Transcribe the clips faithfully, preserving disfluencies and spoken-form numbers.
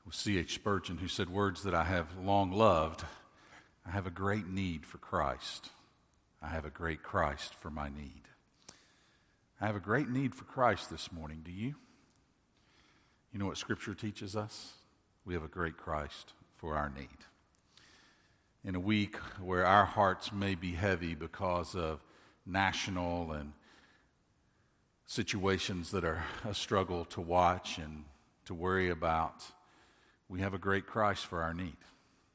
with C H Spurgeon, who said words that I have long loved. I have a great need for Christ. I have a great Christ for my need. I have a great need for Christ this morning. Do you? You know what Scripture teaches us? We have a great Christ for our need. In a week where our hearts may be heavy because of national and situations that are a struggle to watch and to worry about, we have a great Christ for our need.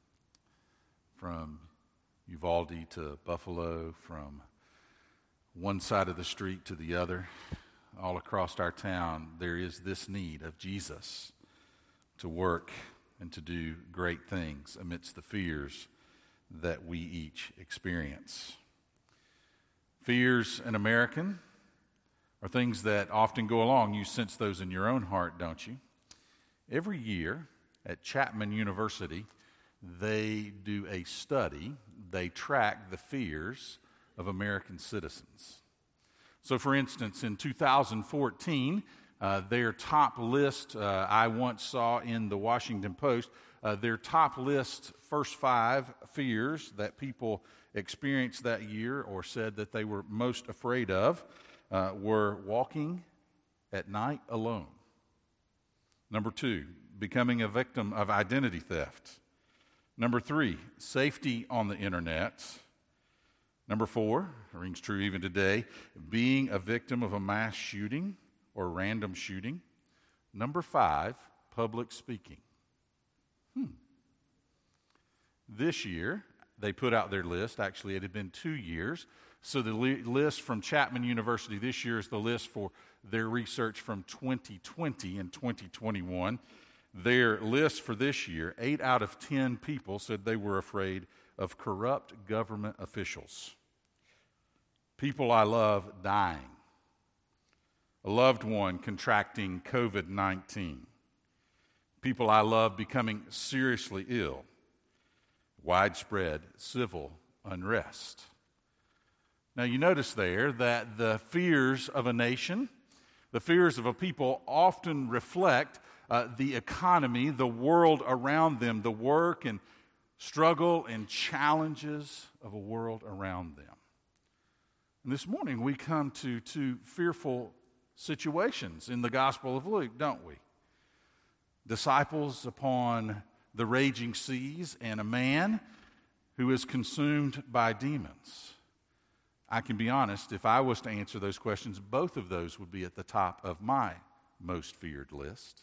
From Uvalde to Buffalo, from one side of the street to the other, all across our town, there is this need of Jesus to work and to do great things amidst the fears that we each experience. Fears, an American, are things that often go along. You sense those in your own heart, don't you? Every year at Chapman University, they do a study. They track the fears of American citizens. So, for instance, in two thousand fourteen, uh, their top list, uh, I once saw in the Washington Post, uh, their top list, first five fears that people experienced that year or said that they were most afraid of uh, were walking at night alone. Number two, becoming a victim of identity theft. Number three, safety on the internet. Number four, rings true even today, being a victim of a mass shooting or random shooting. Number five, public speaking. Hmm. This year, they put out their list. Actually, it had been two years. So the li- list from Chapman University this year is the list for their research from twenty twenty and twenty twenty-one. Their list for this year, eight out of ten people said they were afraid of corrupt government officials. People I love dying. A loved one contracting covid nineteen. People I love becoming seriously ill. Widespread civil unrest. Now you notice there that the fears of a nation, the fears of a people often reflect Uh, the economy, the world around them, the work and struggle and challenges of a world around them. And this morning we come to two fearful situations in the Gospel of Luke, don't we? Disciples upon the raging seas and a man who is consumed by demons. I can be honest, if I was to answer those questions, both of those would be at the top of my most feared list.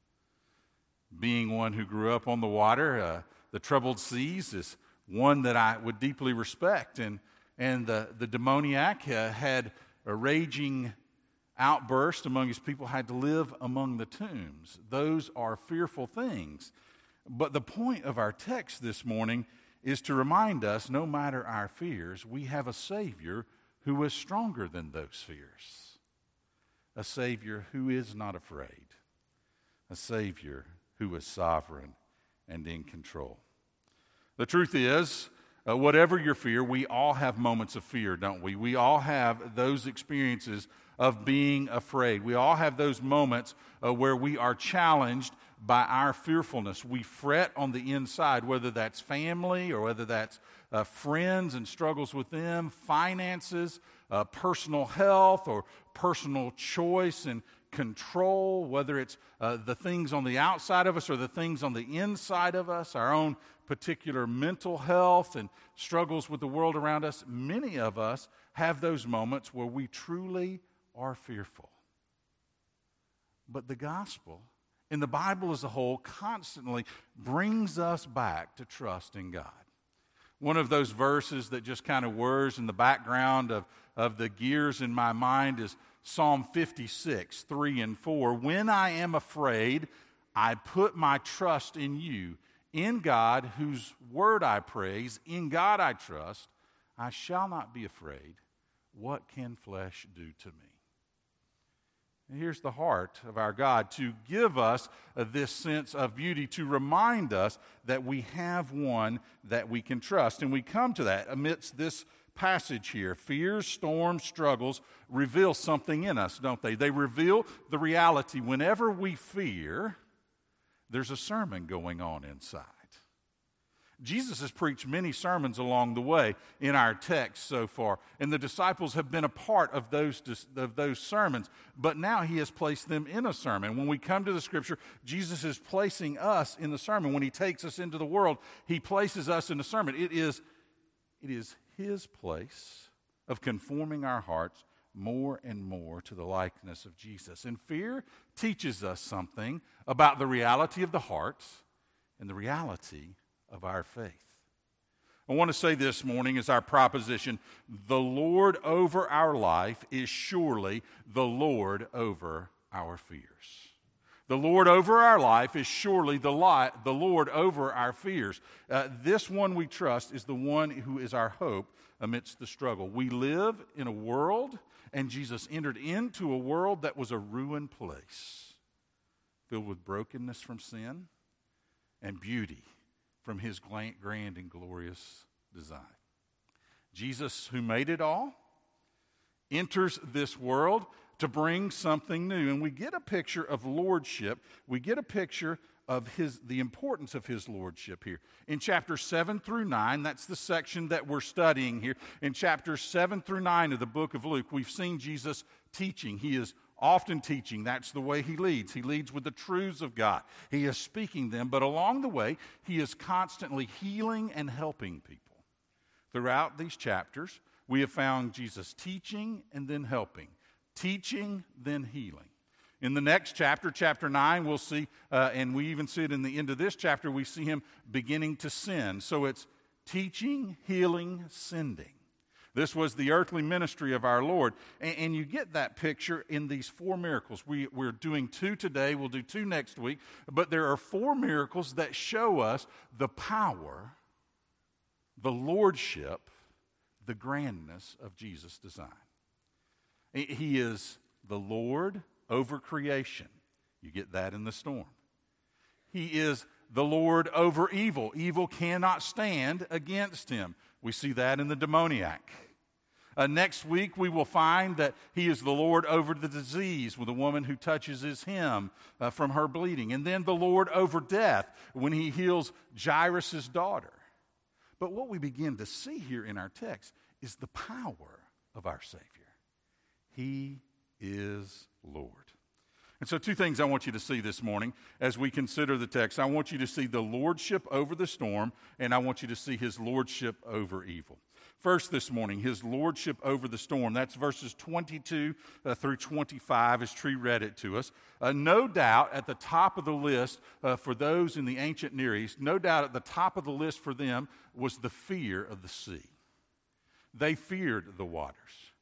Being one who grew up on the water, uh, the troubled seas is one that I would deeply respect. And, and the, the demoniac uh, had a raging outburst among his people, had to live among the tombs. Those are fearful things. But the point of our text this morning is to remind us, no matter our fears, we have a Savior who is stronger than those fears. A Savior who is not afraid. A Savior who is sovereign and in control. The truth is, uh, whatever your fear, we all have moments of fear, don't we? We all have those experiences of being afraid. We all have those moments uh, where we are challenged by our fearfulness. We fret on the inside, whether that's family or whether that's uh, friends and struggles with them, finances, uh, personal health or personal choice and control, whether it's uh, the things on the outside of us or the things on the inside of us, our own particular mental health and struggles with the world around us. Many of us have those moments where we truly are fearful. But the gospel, and the Bible as a whole, constantly brings us back to trust in God. One of those verses that just kind of whirs in the background of, of the gears in my mind is Psalm fifty-six, three and four. When I am afraid, I put my trust in you. In God, whose word I praise, in God I trust. I shall not be afraid. What can flesh do to me? And here's the heart of our God, to give us uh, this sense of beauty, to remind us that we have one that we can trust. And we come to that amidst this passage here. Fears, storms, struggles reveal something in us, don't they? They reveal the reality. Whenever we fear, there's a sermon going on inside. Jesus has preached many sermons along the way in our text so far, and the disciples have been a part of those, of those sermons, but now he has placed them in a sermon. When we come to the Scripture, Jesus is placing us in the sermon. When he takes us into the world, he places us in the sermon. It is, it is his place of conforming our hearts more and more to the likeness of Jesus. And fear teaches us something about the reality of the heart and the reality of our faith. I want to say this morning as our proposition, the Lord over our life is surely the Lord over our fears. The Lord over our life is surely the, li- the Lord over our fears. Uh, this one we trust is the one who is our hope amidst the struggle. We live in a world, and Jesus entered into a world that was a ruined place, filled with brokenness from sin and beauty from his grand and glorious design. Jesus, who made it all, enters this world to bring something new. And we get a picture of lordship. We get a picture of his, the importance of his lordship here. In chapters seven through nine, that's the section that we're studying here. In chapters seven through nine of the book of Luke, we've seen Jesus teaching. He is often teaching. That's the way he leads. He leads with the truths of God. He is speaking them, but along the way, he is constantly healing and helping people. Throughout these chapters, we have found Jesus teaching and then helping, teaching, then healing. In the next chapter, chapter nine, we'll see, uh, and we even see it in the end of this chapter, we see him beginning to sin. So it's teaching, healing, sending. This was the earthly ministry of our Lord. And, and you get that picture in these four miracles. We, we're doing two today. We'll do two next week. But there are four miracles that show us the power, the lordship, the grandness of Jesus' design. He is the Lord over creation. You get that in the storm. He is the Lord over evil. Evil cannot stand against him. We see that in the demoniac. Uh, next week, we will find that he is the Lord over the disease with a woman who touches his hem uh, from her bleeding. And then the Lord over death when he heals Jairus' daughter. But what we begin to see here in our text is the power of our Savior. He is Lord. And so two things I want you to see this morning as we consider the text. I want you to see the lordship over the storm, and I want you to see his lordship over evil. First this morning, his lordship over the storm. That's verses twenty-two uh, through twenty-five as Tree read it to us. Uh, no doubt at the top of the list uh, for those in the ancient Near East, no doubt at the top of the list for them was the fear of the sea. They feared the waters.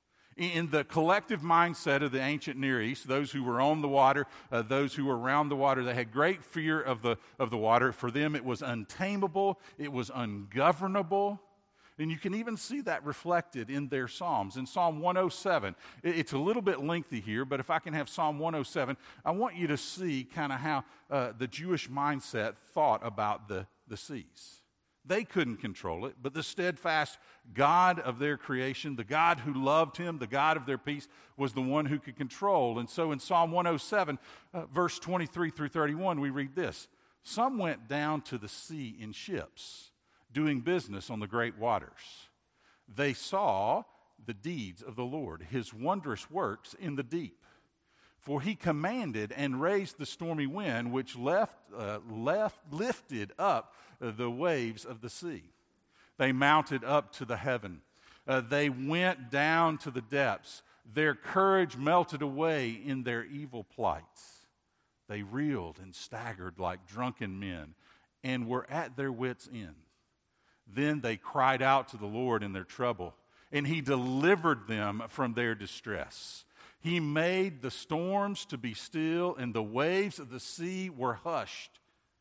In the collective mindset of the ancient Near East, those who were on the water, uh, those who were around the water, they had great fear of the, of the water. For them, it was untamable, it was ungovernable. And you can even see that reflected in their Psalms. In Psalm one oh seven, it's a little bit lengthy here, but if I can have Psalm one oh seven, I want you to see kind of how uh, the Jewish mindset thought about the, the seas. They couldn't control it, but the steadfast God of their creation, the God who loved him, the God of their peace, was the one who could control. And so in Psalm one oh seven, uh, verse twenty-three through thirty-one, we read this. Some went down to the sea in ships, doing business on the great waters. They saw the deeds of the Lord, his wondrous works in the deep. For he commanded and raised the stormy wind, which left, uh, left, lifted up uh, the waves of the sea. They mounted up to the heaven. Uh, they went down to the depths. Their courage melted away in their evil plights. They reeled and staggered like drunken men and were at their wits' end. Then they cried out to the Lord in their trouble, and he delivered them from their distress. He made the storms to be still, and the waves of the sea were hushed.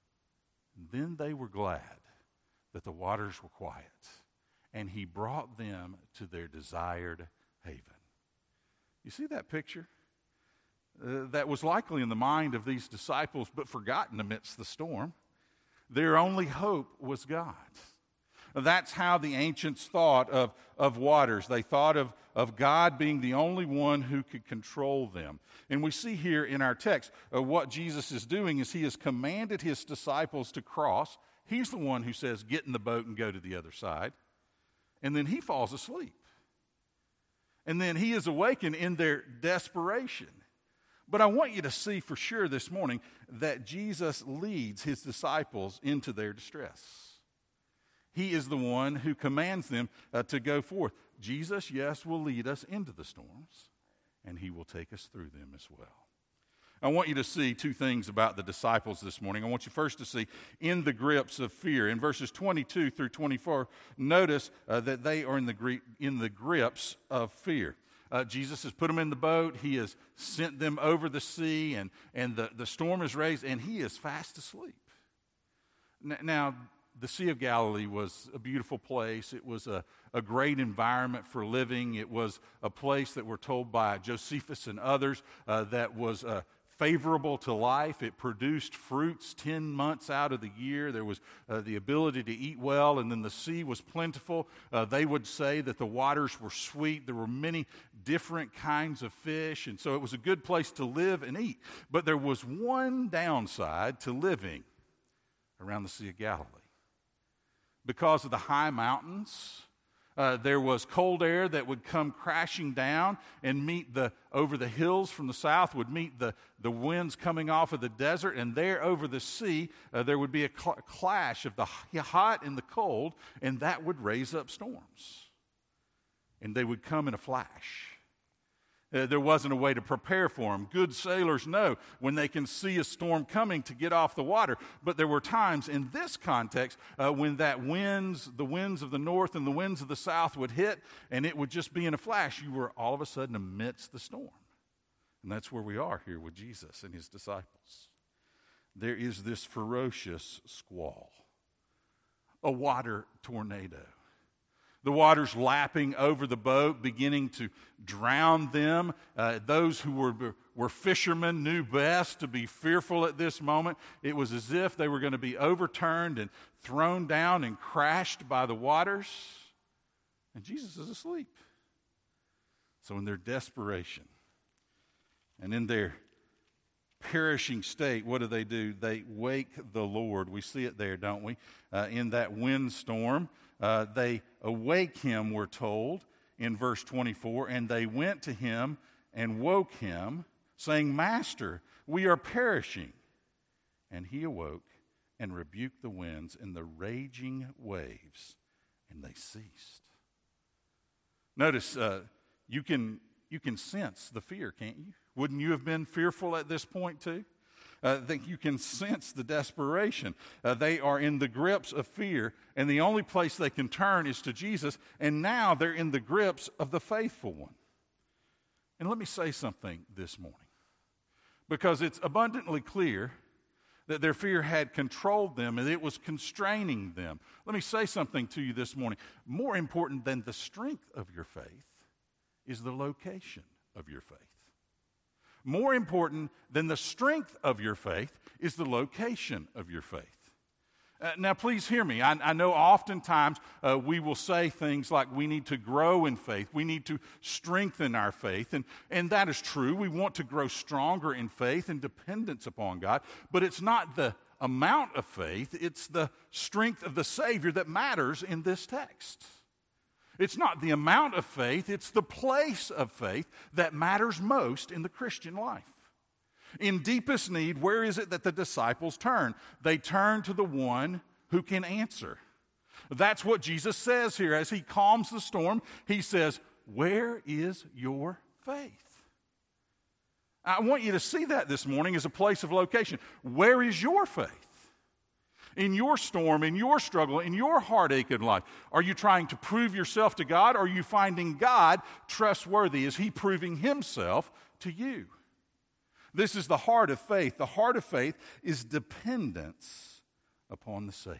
And then they were glad that the waters were quiet, and he brought them to their desired haven. You see that picture? Uh, that was likely in the mind of these disciples, but forgotten amidst the storm. Their only hope was God. That's how the ancients thought of, of waters. They thought of, of God being the only one who could control them. And we see here in our text uh, what Jesus is doing is he has commanded his disciples to cross. He's the one who says, get in the boat and go to the other side. And then he falls asleep. And then he is awakened in their desperation. But I want you to see for sure this morning that Jesus leads his disciples into their distress. He is the one who commands them uh, to go forth. Jesus, yes, will lead us into the storms, and he will take us through them as well. I want you to see two things about the disciples this morning. I want you first to see in the grips of fear. In verses twenty-two through twenty-four, notice uh, that they are in the, gri- in the grips of fear. Uh, Jesus has put them in the boat. He has sent them over the sea, and, and the, the storm is raised, and he is fast asleep. N- now, the Sea of Galilee was a beautiful place. It was a, a great environment for living. It was a place that we're told by Josephus and others uh, that was uh, favorable to life. It produced fruits ten months out of the year. There was uh, the ability to eat well, and then the sea was plentiful. Uh, they would say that the waters were sweet. There were many different kinds of fish, and so it was a good place to live and eat. But there was one downside to living around the Sea of Galilee. Because of the high mountains, uh, there was cold air that would come crashing down and meet the, over the hills from the south, would meet the, the winds coming off of the desert, and there over the sea, uh, there would be a cl- clash of the hot and the cold, and that would raise up storms. And they would come in a flash. Uh, there wasn't a way to prepare for them. Good sailors know when they can see a storm coming to get off the water. But there were times in this context uh, when that winds, the winds of the north and the winds of the south would hit, and it would just be in a flash. You were all of a sudden amidst the storm. And that's where we are here with Jesus and his disciples. There is this ferocious squall, a water tornado. The waters lapping over the boat, beginning to drown them. Uh, those who were, were fishermen knew best to be fearful at this moment. It was as if they were going to be overturned and thrown down and crashed by the waters. And Jesus is asleep. So in their desperation and in their perishing state, what do they do? They wake the Lord. We see it there, don't we? Uh, in that windstorm. Uh, they awake him, we're told, in verse twenty-four, and they went to him and woke him, saying, Master, we are perishing. And he awoke and rebuked the winds and the raging waves, and they ceased. Notice, uh, you can, you can sense the fear, can't you? Wouldn't you have been fearful at this point too? Uh, that you can sense the desperation. Uh, they are in the grips of fear, and the only place they can turn is to Jesus, and now they're in the grips of the faithful one. And let me say something this morning, because it's abundantly clear that their fear had controlled them and it was constraining them. Let me say something to you this morning. More important than the strength of your faith is the location of your faith. More important than the strength of your faith is the location of your faith. Uh, now, please hear me. I, I know oftentimes uh, we will say things like we need to grow in faith. We need to strengthen our faith. And, and that is true. We want to grow stronger in faith and dependence upon God. But it's not the amount of faith. It's the strength of the Savior that matters in this text. It's not the amount of faith, it's the place of faith that matters most in the Christian life. In deepest need, where is it that the disciples turn? They turn to the one who can answer. That's what Jesus says here. As he calms the storm, he says, where is your faith? I want you to see that this morning as a place of location. Where is your faith? In your storm, in your struggle, in your heartache in life, are you trying to prove yourself to God, or are you finding God trustworthy? Is he proving himself to you? This is the heart of faith. The heart of faith is dependence upon the Savior.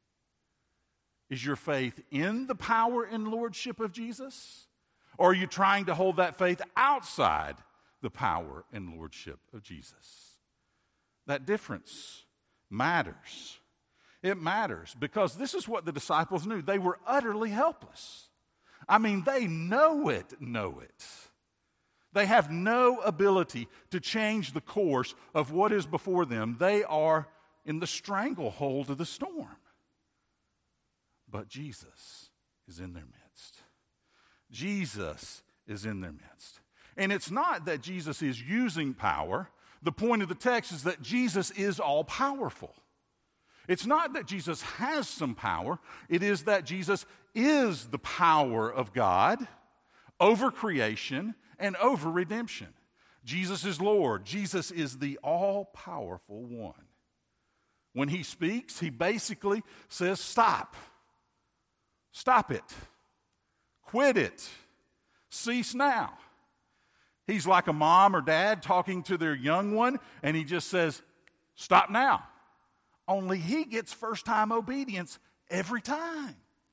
Is your faith in the power and lordship of Jesus? Or are you trying to hold that faith outside the power and lordship of Jesus? That difference matters. It matters because this is what the disciples knew. They were utterly helpless. I mean, they know it, know it. They have no ability to change the course of what is before them. They are in the stranglehold of the storm. But Jesus is in their midst. Jesus is in their midst. And it's not that Jesus is using power. The point of the text is that Jesus is all-powerful. It's not that Jesus has some power. It is that Jesus is the power of God over creation and over redemption. Jesus is Lord. Jesus is the all-powerful one. When he speaks, he basically says, stop. Stop it. Quit it. Cease now. He's like a mom or dad talking to their young one, and he just says, stop now. Only he gets first-time obedience every time.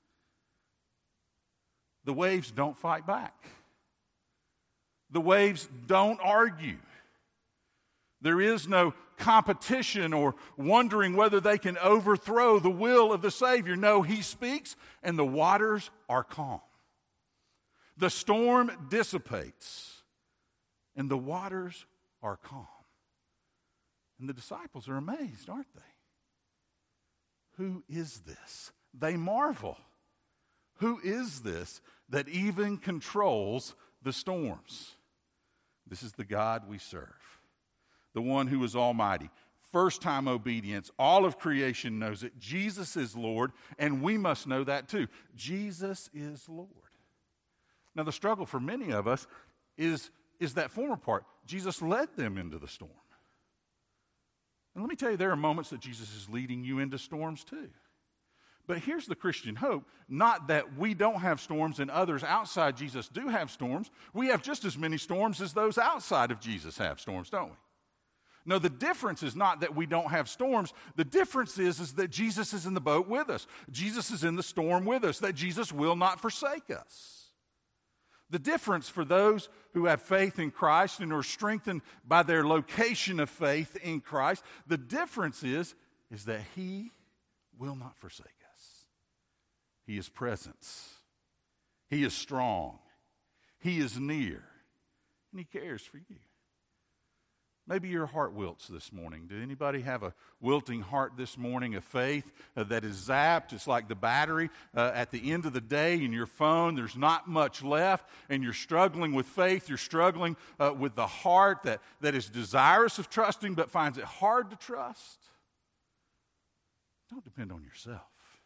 The waves don't fight back. The waves don't argue. There is no competition or wondering whether they can overthrow the will of the Savior. No, he speaks and the waters are calm. The storm dissipates and the waters are calm. And the disciples are amazed, aren't they? Who is this? They marvel. Who is this that even controls the storms? This is the God we serve, the one who is almighty. First-time obedience. All of creation knows it. Jesus is Lord, and we must know that too. Jesus is Lord. Now, the struggle for many of us is, is that former part. Jesus led them into the storm. And let me tell you, there are moments that Jesus is leading you into storms too. But here's the Christian hope, not that we don't have storms and others outside Jesus do have storms. We have just as many storms as those outside of Jesus have storms, don't we? No, the difference is not that we don't have storms. The difference is, is that Jesus is in the boat with us. Jesus is in the storm with us, that Jesus will not forsake us. The difference for those who have faith in Christ and are strengthened by their location of faith in Christ, the difference is, is that he will not forsake us. He is present. He is strong. He is near. And he cares for you. Maybe your heart wilts this morning. Did anybody have a wilting heart this morning of faith uh, that is zapped? It's like the battery uh, at the end of the day in your phone. There's not much left, and you're struggling with faith. You're struggling uh, with the heart that, that is desirous of trusting but finds it hard to trust. Don't depend on yourself.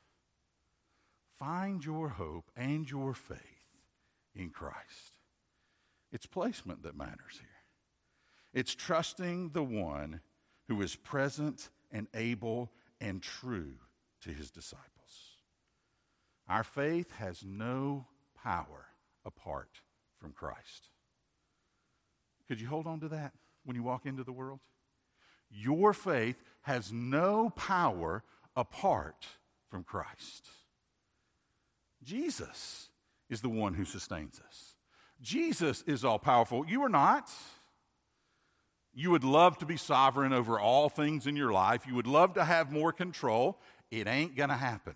Find your hope and your faith in Christ. It's placement that matters here. It's trusting the one who is present and able and true to his disciples. Our faith has no power apart from Christ. Could you hold on to that when you walk into the world? Your faith has no power apart from Christ. Jesus is the one who sustains us. Jesus is all-powerful. You are not. You would love to be sovereign over all things in your life. You would love to have more control. It ain't going to happen.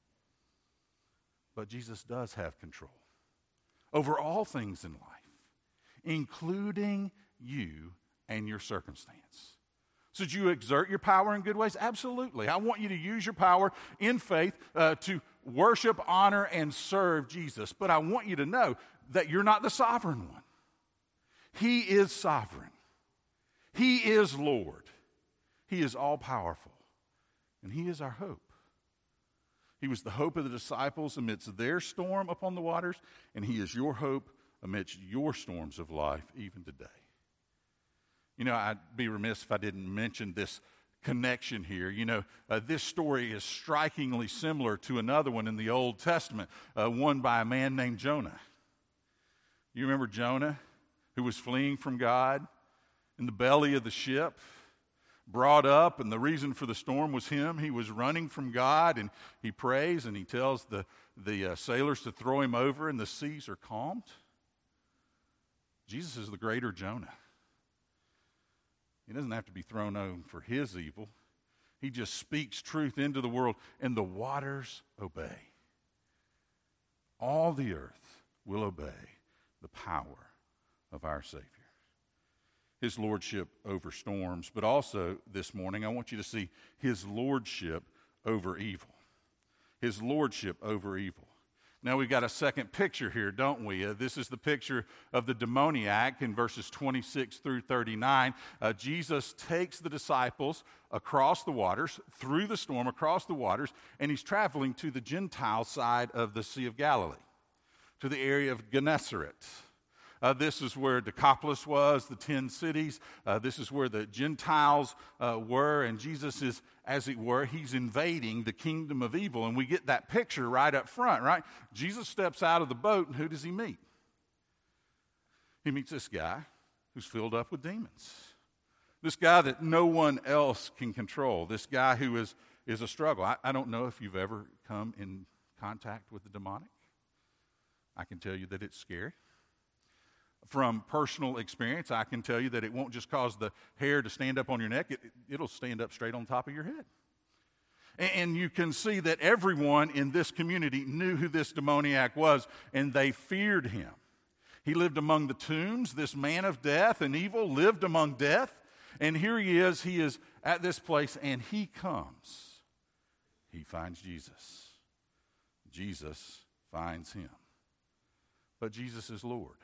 But Jesus does have control over all things in life, including you and your circumstance. So do you exert your power in good ways? Absolutely. I want you to use your power in faith uh, to worship, honor, and serve Jesus. But I want you to know that you're not the sovereign one. He is sovereign. He is Lord. He is all-powerful. And he is our hope. He was the hope of the disciples amidst their storm upon the waters, and he is your hope amidst your storms of life even today. You know, I'd be remiss if I didn't mention this connection here. You know, uh, this story is strikingly similar to another one in the Old Testament, uh, one by a man named Jonah. You remember Jonah, who was fleeing from God in the belly of the ship, brought up, and the reason for the storm was him. He was running from God, and he prays, and he tells the, the uh, sailors to throw him over, and the seas are calmed. Jesus is the greater Jonah. He doesn't have to be thrown over for his evil. He just speaks truth into the world, and the waters obey. All the earth will obey the power of our Savior. His lordship over storms, but also this morning I want you to see his lordship over evil. His lordship over evil. Now we've got a second picture here, don't we? Uh, this is the picture of the demoniac in verses twenty-six through thirty-nine. Uh, Jesus takes the disciples across the waters, through the storm, across the waters, and he's traveling to the Gentile side of the Sea of Galilee, to the area of Gennesaret. Uh, this is where Decapolis was, the ten cities. Uh, this is where the Gentiles uh, were, and Jesus is, as it were, he's invading the kingdom of evil. And we get that picture right up front, right? Jesus steps out of the boat, and who does he meet? He meets this guy who's filled up with demons. This guy that no one else can control. This guy who is, is a struggle. I, I don't know if you've ever come in contact with the demonic. I can tell you that it's scary. From personal experience, I can tell you that it won't just cause the hair to stand up on your neck, it, it'll stand up straight on top of your head. And, and you can see that everyone in this community knew who this demoniac was, and they feared him. He lived among the tombs. This man of death and evil lived among death. And here he is, he is at this place, and he comes. He finds Jesus. Jesus finds him. But Jesus is Lord.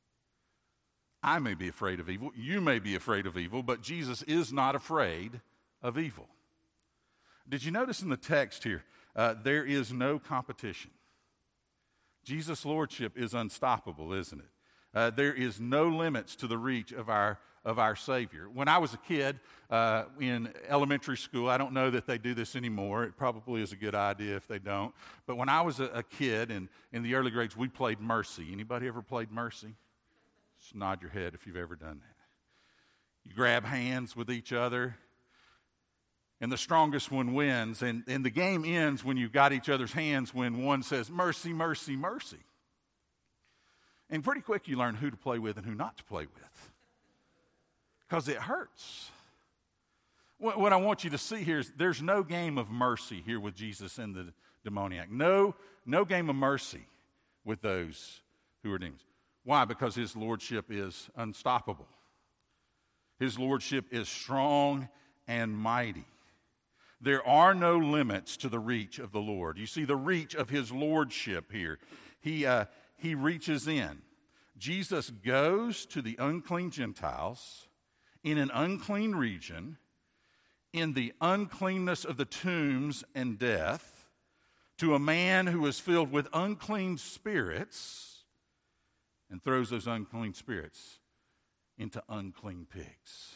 I may be afraid of evil, you may be afraid of evil, but Jesus is not afraid of evil. Did you notice in the text here, uh, there is no competition. Jesus' lordship is unstoppable, isn't it? Uh, there is no limits to the reach of our of our Savior. When I was a kid uh, in elementary school, I don't know that they do this anymore. It probably is a good idea if they don't. But when I was a, a kid and in the early grades, we played Mercy. Anybody ever played Mercy? Just nod your head if you've ever done that. You grab hands with each other, and the strongest one wins. And, and the game ends when you've got each other's hands when one says, mercy, mercy, mercy. And pretty quick you learn who to play with and who not to play with. Because it hurts. What, what I want you to see here is there's no game of mercy here with Jesus and the demoniac. No, no game of mercy with those who are demons. Why? Because his lordship is unstoppable. His lordship is strong and mighty. There are no limits to the reach of the Lord. You see the reach of his lordship here. He, uh, he reaches in. Jesus goes to the unclean Gentiles in an unclean region, in the uncleanness of the tombs and death, to a man who is filled with unclean spirits, and throws those unclean spirits into unclean pigs.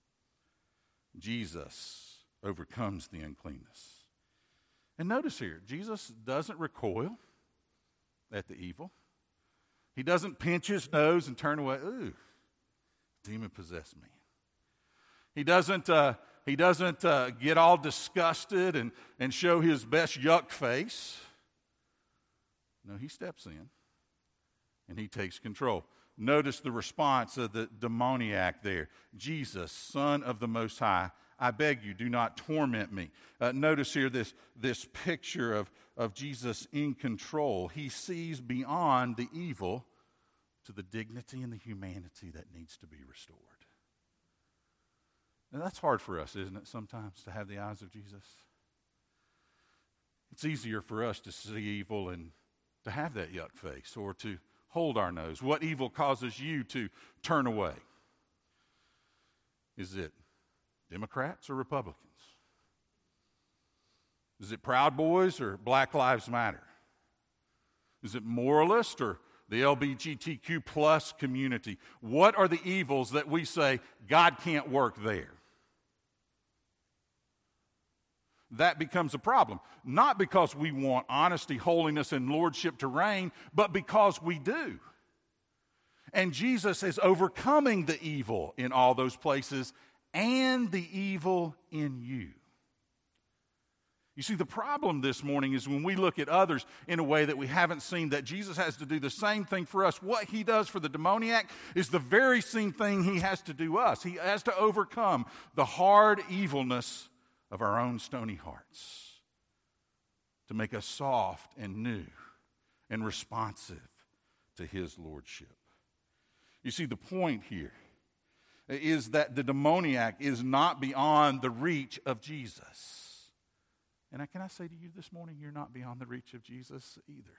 Jesus overcomes the uncleanness. And notice here, Jesus doesn't recoil at the evil. He doesn't pinch his nose and turn away. Ooh, demon-possessed man. He doesn't, uh, he doesn't uh, get all disgusted and, and show his best yuck face. No, he steps in. And he takes control. Notice the response of the demoniac there. Jesus, Son of the Most High, I beg you, do not torment me. Uh, notice here this, this picture of, of Jesus in control. He sees beyond the evil to the dignity and the humanity that needs to be restored. Now that's hard for us, isn't it, sometimes, to have the eyes of Jesus? It's easier for us to see evil and to have that yuck face, or to hold our nose. What evil causes you to turn away? Is it Democrats or Republicans? Is it Proud Boys or Black Lives Matter? Is it moralist or the L G B T Q plus community? What are the evils that we say God can't work there? That becomes a problem. Not because we want honesty, holiness, and lordship to reign, but because we do. And Jesus is overcoming the evil in all those places and the evil in you. You see, the problem this morning is when we look at others in a way that we haven't seen, that Jesus has to do the same thing for us. What he does for the demoniac is the very same thing he has to do us. He has to overcome the hard evilness of our own stony hearts, to make us soft and new and responsive to his lordship. You see, the point here is that the demoniac is not beyond the reach of Jesus. And can I say to you this morning, you're not beyond the reach of Jesus either.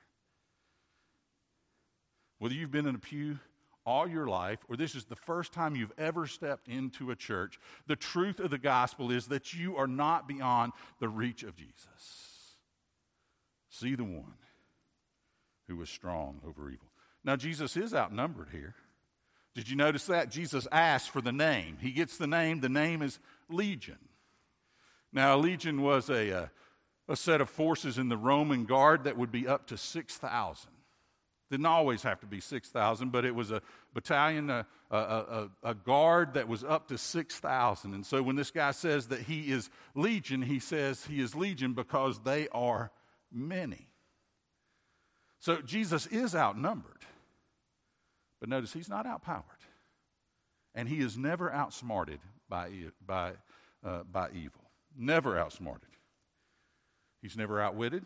Whether you've been in a pew all your life, or this is the first time you've ever stepped into a church, the truth of the gospel is that you are not beyond the reach of Jesus. See the one who was strong over evil. Now, Jesus is outnumbered here. Did you notice that? Jesus asked for the name. He gets the name. The name is Legion. Now, a legion was a, a, a set of forces in the Roman guard that would be up to six thousand. Didn't always have to be six thousand, but it was a battalion, a, a, a, a guard that was up to six thousand. And so when this guy says that he is legion, he says he is legion because they are many. So Jesus is outnumbered. But notice he's not outpowered. And he is never outsmarted by, by, uh, by evil. Never outsmarted. He's never outwitted,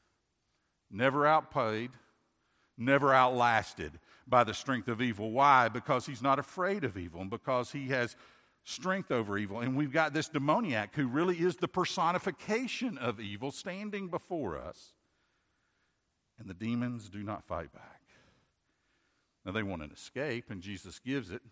never outpaid, never outlasted by the strength of evil. Why? Because he's not afraid of evil and because he has strength over evil. And we've got this demoniac who really is the personification of evil standing before us. And the demons do not fight back. Now they want an escape, and Jesus gives it.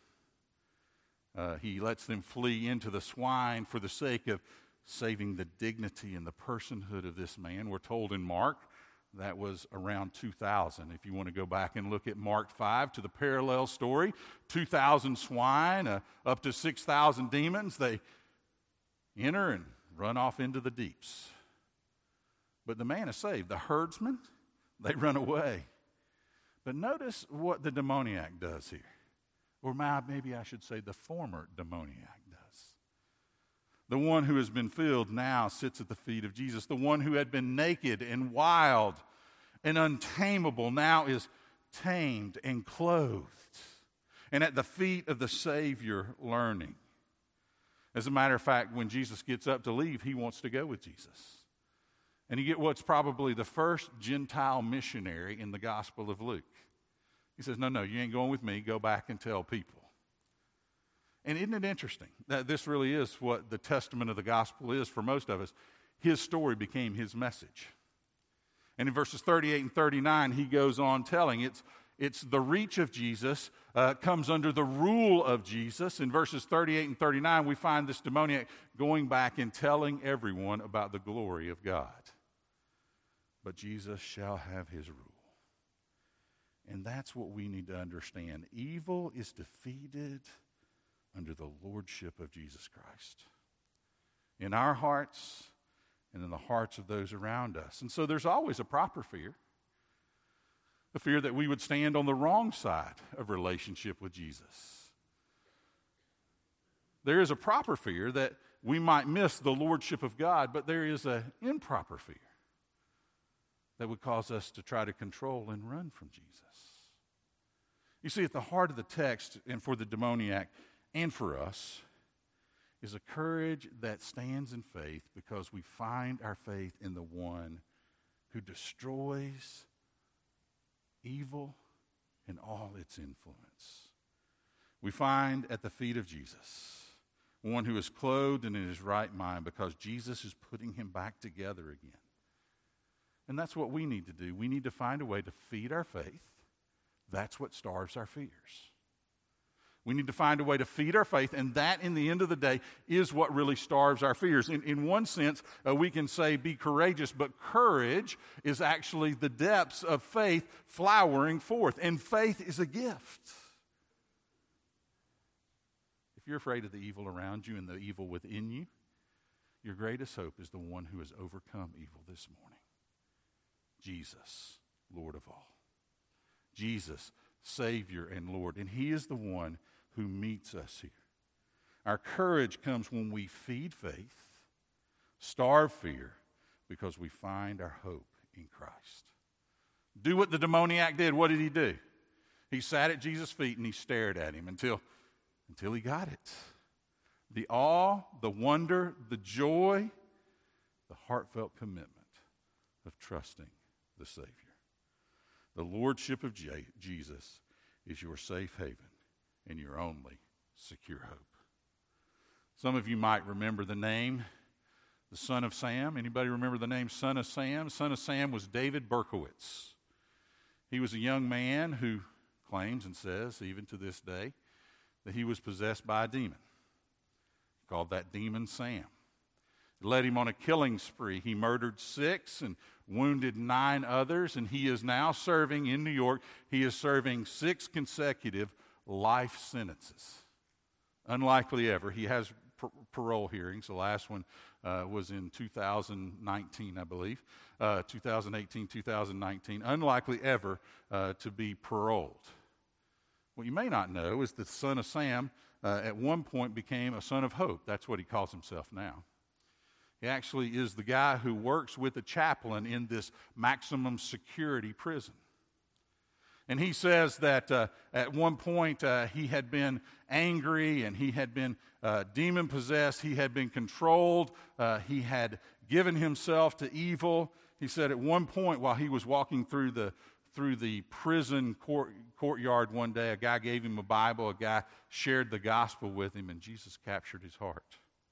Uh, he lets them flee into the swine for the sake of saving the dignity and the personhood of this man. We're told in Mark that was around two thousand. If you want to go back and look at Mark five to the parallel story, two thousand swine, uh, up to six thousand demons, they enter and run off into the deeps. But the man is saved. The herdsmen, they run away. But notice what the demoniac does here. Or maybe I should say the former demoniac does. The one who has been filled now sits at the feet of Jesus. The one who had been naked and wild and untamable now is tamed and clothed and at the feet of the Savior learning. As a matter of fact, when Jesus gets up to leave, he wants to go with Jesus. And you get what's probably the first Gentile missionary in the Gospel of Luke. He says, no, no, you ain't going with me. Go back and tell people. And isn't it interesting that this really is what the testament of the gospel is for most of us? His story became his message. And in verses thirty-eight and thirty-nine, he goes on telling it's, it's the reach of Jesus uh, comes under the rule of Jesus. In verses thirty-eight and thirty-nine, we find this demoniac going back and telling everyone about the glory of God. But Jesus shall have his rule. And that's what we need to understand. Evil is defeated under the lordship of Jesus Christ. In our hearts and in the hearts of those around us. And so there's always a proper fear. The fear that we would stand on the wrong side of relationship with Jesus. There is a proper fear that we might miss the lordship of God, but there is an improper fear that would cause us to try to control and run from Jesus. You see, at the heart of the text, and for the demoniac and for us, is a courage that stands in faith because we find our faith in the one who destroys evil and all its influence. We find at the feet of Jesus one who is clothed and in his right mind because Jesus is putting him back together again. And that's what we need to do. We need to find a way to feed our faith. That's what starves our fears. We need to find a way to feed our faith, and that, in the end of the day, is what really starves our fears. In, in one sense, uh, we can say be courageous, but courage is actually the depths of faith flowering forth, and faith is a gift. If you're afraid of the evil around you and the evil within you, your greatest hope is the one who has overcome evil this morning. Jesus, Lord of all. Jesus, Savior and Lord. And he is the one who meets us here. Our courage comes when we feed faith, starve fear, because we find our hope in Christ. Do what the demoniac did. What did he do? He sat at Jesus' feet and he stared at him until, until he got it. The awe, the wonder, the joy the heartfelt commitment of trusting the Savior. The Lordship of J- Jesus is your safe haven and your only secure hope. Some of you might remember the name, the son of Sam. Anybody remember the name son of Sam? Son of Sam was David Berkowitz. He was a young man who claims and says, even to this day, that he was possessed by a demon. He called that demon Sam. It led him on a killing spree. He murdered six and wounded nine others, and he is now serving in New York. He is serving six consecutive life sentences. Unlikely ever. He has par- parole hearings. The last one uh, was in two thousand nineteen, I believe. Uh, twenty eighteen, twenty nineteen. Unlikely ever uh, to be paroled. What you may not know is the son of Sam uh, at one point became a son of hope. That's what he calls himself now. He actually is the guy who works with a chaplain in this maximum security prison. And he says that uh, at one point uh, he had been angry and he had been uh, demon-possessed. He had been controlled. Uh, he had given himself to evil. He said at one point while he was walking through the through the prison court, courtyard one day, a guy gave him a Bible. A guy shared the gospel with him, and Jesus captured his heart.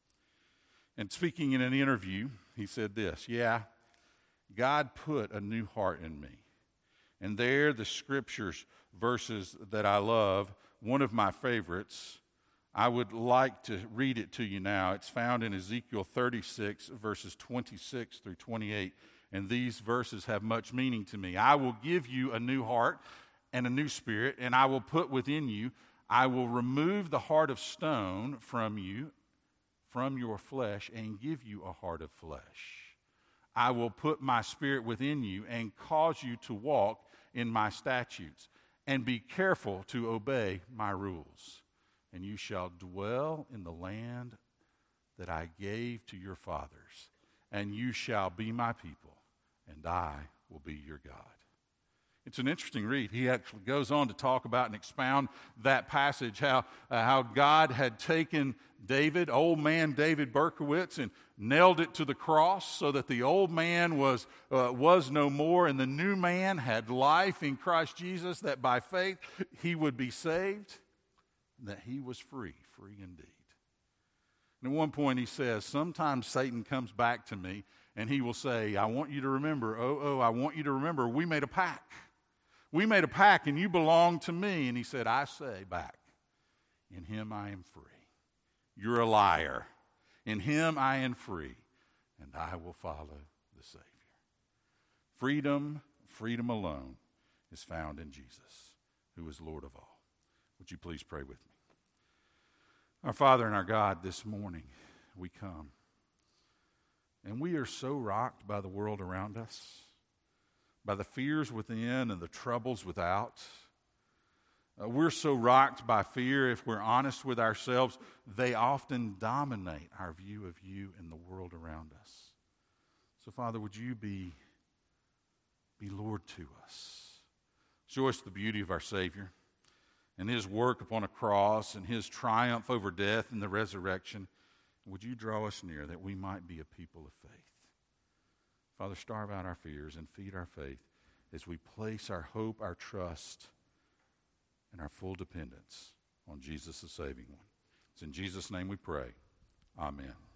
And speaking in an interview, he said this, yeah, God put a new heart in me. And there the scriptures, verses that I love, one of my favorites, I would like to read it to you now. It's found in Ezekiel thirty-six, verses twenty-six through twenty-eight. And these verses have much meaning to me. I will give you a new heart and a new spirit, and I will put within you, I will remove the heart of stone from you, from your flesh, and give you a heart of flesh. I will put my spirit within you and cause you to walk in my statutes, and be careful to obey my rules. And you shall dwell in the land that I gave to your fathers, and you shall be my people, and I will be your God. It's an interesting read. He actually goes on to talk about and expound that passage, how, uh, how God had taken David, old man David Berkowitz, and nailed it to the cross so that the old man was, uh, was no more, and the new man had life in Christ Jesus, that by faith he would be saved, that he was free, free indeed. And at one point he says, sometimes Satan comes back to me and he will say, I want you to remember, oh, oh, I want you to remember, we made a pact. We made a pact and you belong to me. And he said, I say back, in him I am free. You're a liar. In him I am free, and I will follow the Savior. Freedom, freedom alone is found in Jesus, who is Lord of all. Would you please pray with me? Our Father and our God, this morning we come, and we are so rocked by the world around us, by the fears within and the troubles without. Uh, we're so rocked by fear, if we're honest with ourselves, they often dominate our view of you and the world around us. So, Father, would you be, be Lord to us? Show us the beauty of our Savior and his work upon a cross and his triumph over death and the resurrection. Would you draw us near that we might be a people of faith? Father, starve out our fears and feed our faith as we place our hope, our trust, and our full dependence on Jesus, the saving one. It's in Jesus' name we pray. Amen.